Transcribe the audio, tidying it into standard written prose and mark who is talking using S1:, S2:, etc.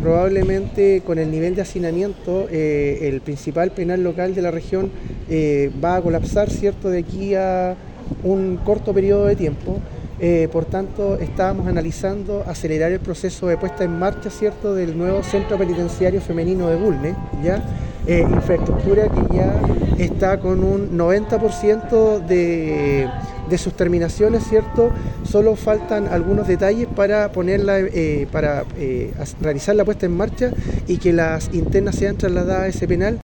S1: probablemente con el nivel de hacinamiento, el principal penal local de la región va a colapsar, ¿cierto?, de aquí a un corto periodo de tiempo. Por tanto, estábamos analizando acelerar el proceso de puesta en marcha, ¿cierto?, del nuevo centro penitenciario femenino de Bulnes, ¿ya? Infraestructura que ya está con un 90% de sus terminaciones, ¿cierto? Solo faltan algunos detalles para ponerla, realizar la puesta en marcha y que las internas sean trasladadas a ese penal.